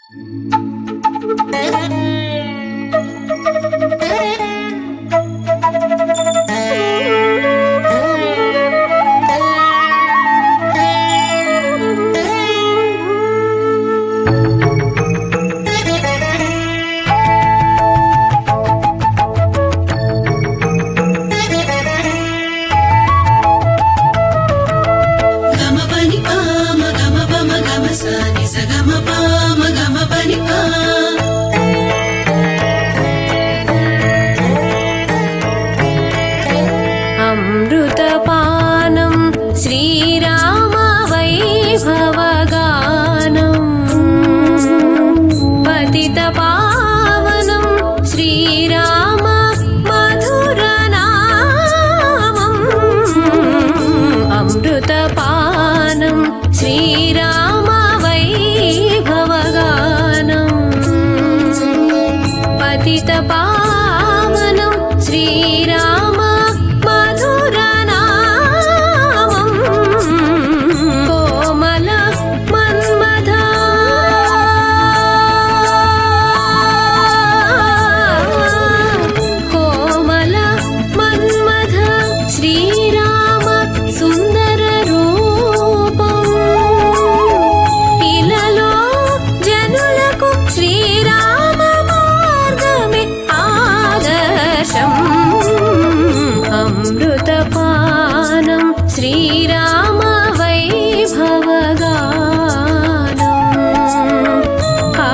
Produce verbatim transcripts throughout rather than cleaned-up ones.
అమృతపానం శ్రీరామ వైభవగానం పతిత పావనం శ్రీరామ మధురనామం అమృతపానం శ్రీరామ వైభవగానం పతిత పావనం శ్రీరామ అమృతపానం శ్రీరామ వైభవగానం ఆ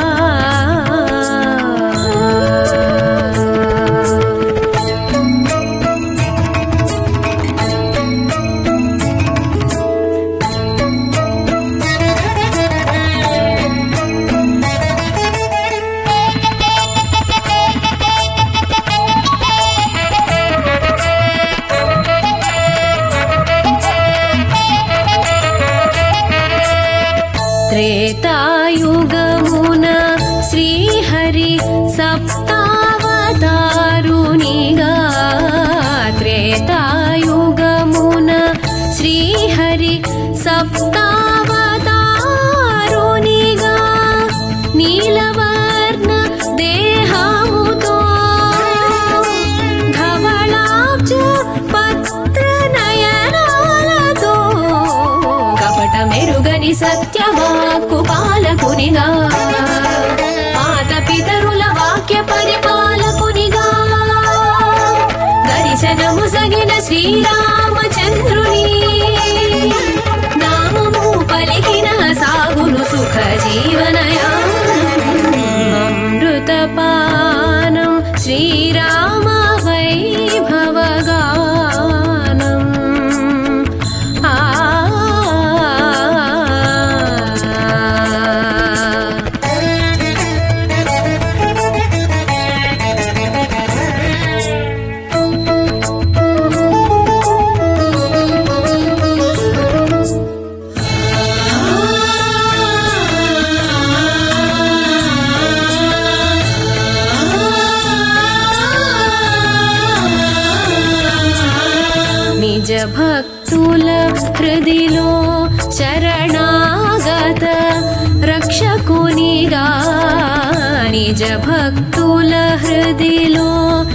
త్రేతాయుగమున శ్రీహరి సప్తావతారునిగా త్రేతాయుగమున శ్రీహరి సప్తావతారునిగా నీలవర్ణ దేహముతో ధవళాబ్జ పత్ర నయనాలతో కపట మెరుగని సత్యవాక్కు పాలకునిగా మాత పితరుల వాక్య పరిపాలకునిగా దర్శనము సగిన శ్రీరామచంద్రుని నామము పలికిన సాగును సుఖ జీవనయానం అమృతపానం శ్రీరామ వైభవగానం ఆ నిజ భక్తుల హృదిలో శరణాగత రక్షకునిగా నిజ భక్తుల హృదిలో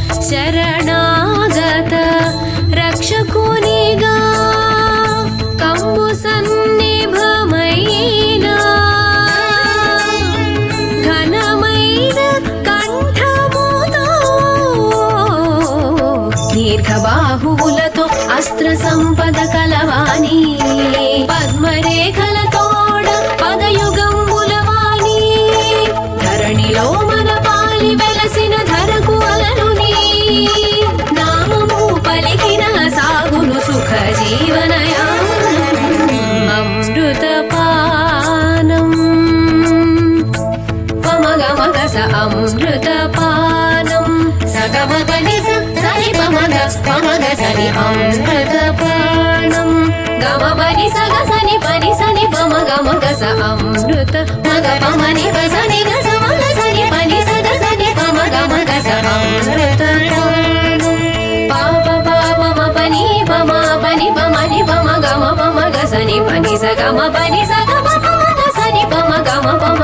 శరణాగత రక్షకునిగా కంబు సన్నిభమైన ఘనమైన కంఠముతో దీర్ఘబాహువులతో అస్త్ర సంపద కలవాణి పద్మరేఖలతోడ పదయుగంబులవాణి ధరణిలో మన పాలి వెలసిన ధరకు అలనుని నామము పలికిన సాగును సుఖ జీవనయానం అమృతపానం పమగమగస అమృతపానం సగమగనిస సని పమగ పమగ సని అమృతపానం గమ పని సగ సని పని సని పమ గమ గస అమృత మగ పమని గసని గస మగ సని పని సగ సని పమ గమ గస అమృతపానం పాప పాప మ పని పమ పని పమని పమ గమ పమ గసని పని సగమ పని సగమ పమ గసని పమ గమ పమ